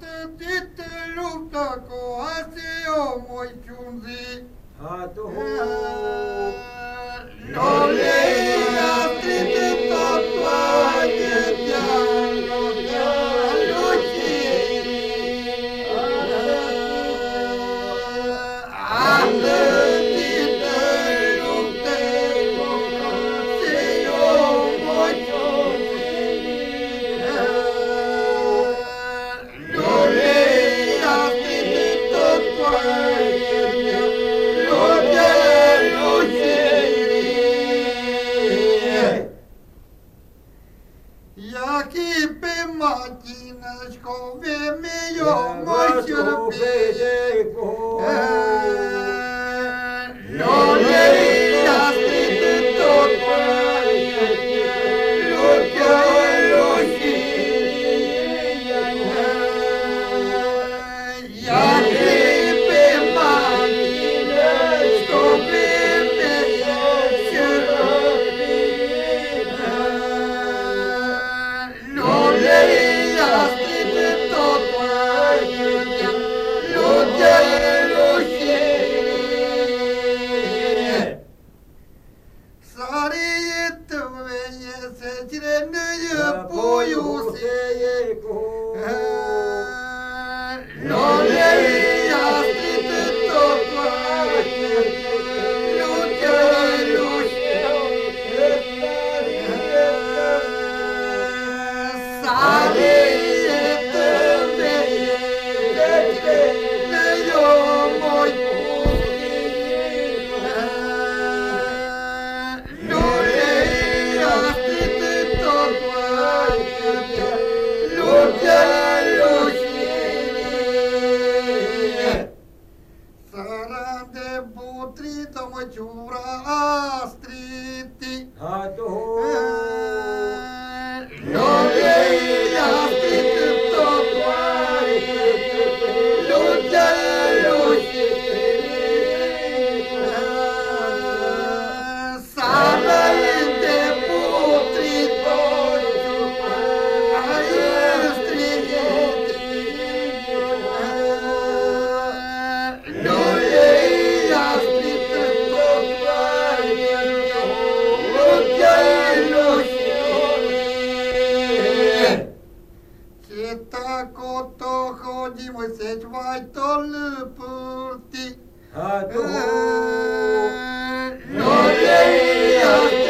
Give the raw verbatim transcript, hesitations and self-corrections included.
astăzi luptă cu asio moj ciunzi. Lole astăzi tot toate dialog dialogi. Astăzi luptă cu asio moj ciunzi. Lole astăzi tot toate dialog dialogi. Jaki pe matină școve meu mă ciurpeie. Lole astăzi tot toate dialog dialogi. Jaki pe matină școve meu ciurpeie. Lole astăzi tot toate dialog dialogi. Sare tăvăie se cirenăie puiul se. Lole astăzi tot toate dialog dialogi. Sare tăvăie se cirenăie moj puiul. Lole astăzi tot toate dialog dialogi. Sara de butrită măciura astriti. Lole astăzi tot toate dialog dialogi. Sara de butrită măciura astriti. Lole astăzi tot toate dialog dialogi. Ceta koto hodimo seć vajtol purti. Lole astăzi